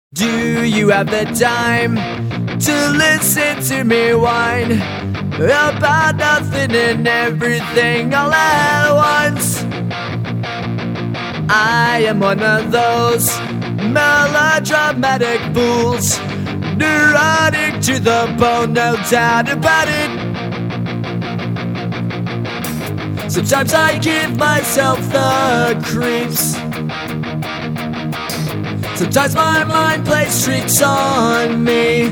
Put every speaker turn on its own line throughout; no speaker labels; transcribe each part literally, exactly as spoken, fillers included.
Do you have the time to listen to me whine about nothing and everything all at once? I am one of those melodramatic fools, neurotic to the bone, no doubt about it. Sometimes I give myself the creeps. Sometimes my mind plays tricks on me.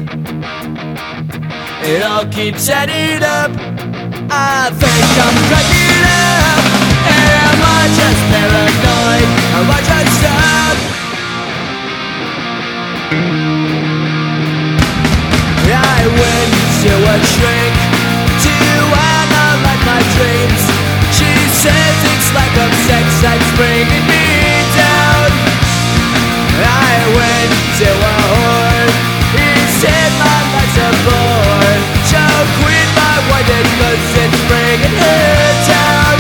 It all keeps adding up. I think I'm cracking up. Am I just paranoid? Am I just up? I went to a shrink to analyze my dreams. She says it's lack of sex that's bringing me down. I went to a whore. He said my life's a bore. So quit my whining cause it's bringing her down.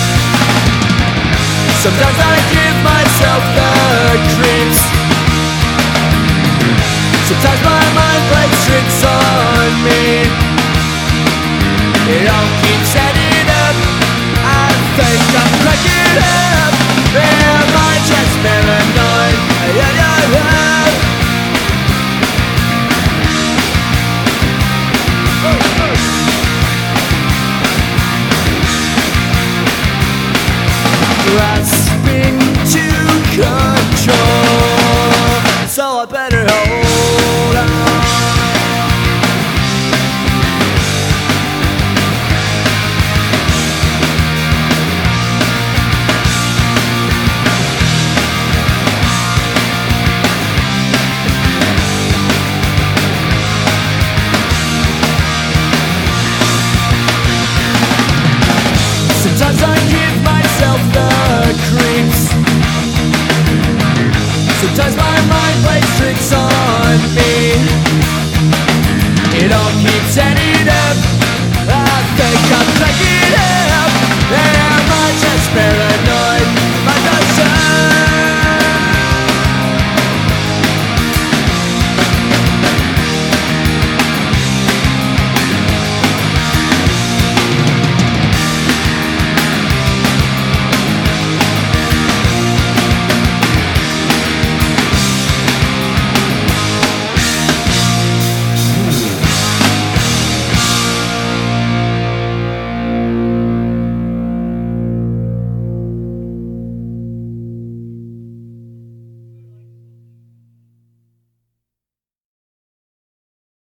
Sometimes I give myself the creeps. Sometimes my mind plays tricks on me. It all keeps adding up. I think I'm cracking up. Am I just paranoid? Yeah, yeah, yeah. Grasping to control, so I better hold on. Sometimes I give myself the creeps. Sometimes my mind plays tricks on me. It all keeps adding up. I think I'm cracking up. Am I just paranoid?